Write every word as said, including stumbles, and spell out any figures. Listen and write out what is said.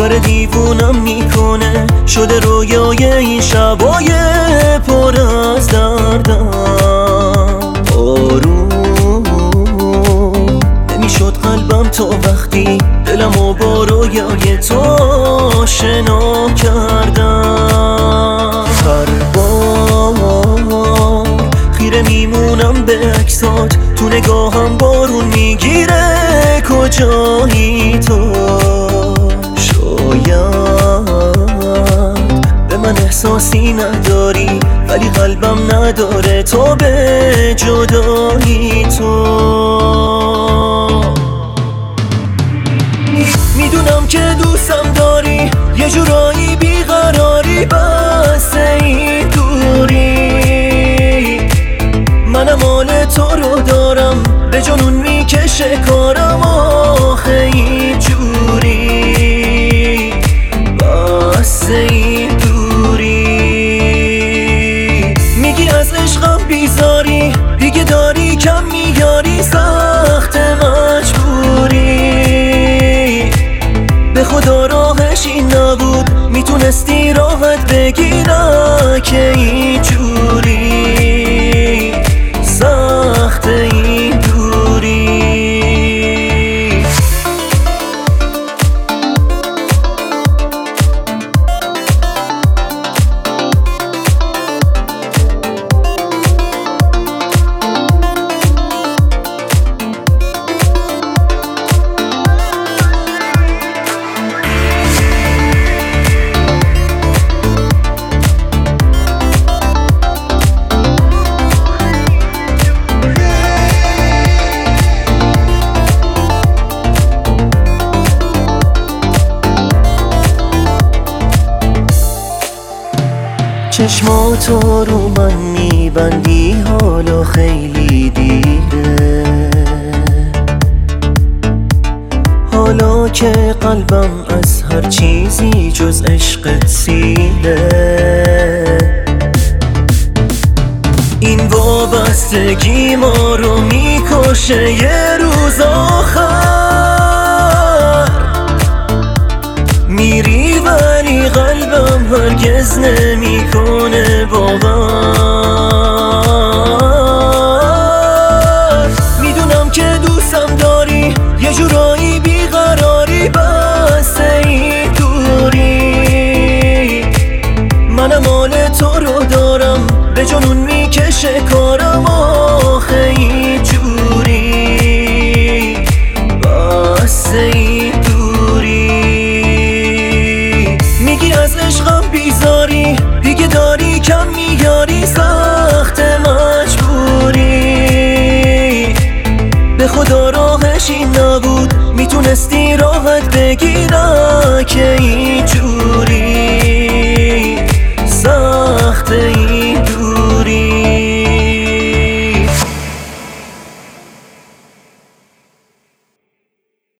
داره دیوونم میکنه، شده رویای این شبای پر از دردم. آروم نمیشد قلبم تا وقتی دلمو با رویای تو آشنا کردم. هر بار خیره میمونم به عکسات، تو نگاهم بارون میگیره کجایی تو. به من احساسی نداری ولی قلبم نداره تو به جدایی تو. میدونم که دوستم داری، یه جورایی بیقراری، بس این دوری. منم مال تو رو دارم، به جنون میکشه کارم آخه این جوری. بس این دوری. میگی از عشقم بیزاری، دیگه داری کم میاری، سخت مجبوری. به خدا راهش این نبود، میتونستی راحت بگی نه که این جوری. سخت این دوری. چشماتو رو من میبندی حالا خیلی دیره، حالا که قلبم از هر چیزی جز عشقت سیره. این وابستگی ما رو میکشه یه روز آخر. میری ولی قلبم هرگز نمیکنه باور. میدونم که دوستم داری، یه جورایی بیقراری، بس این دوری. منم مال تو رو دارم، به جنون میکشه کارم آخه این جوری. بس این میگی از عشقم بیزاری، دیگه داری کم میاری، سخت مجبوری. به خدا راهش این نبود، میتونستی راحت بگی نه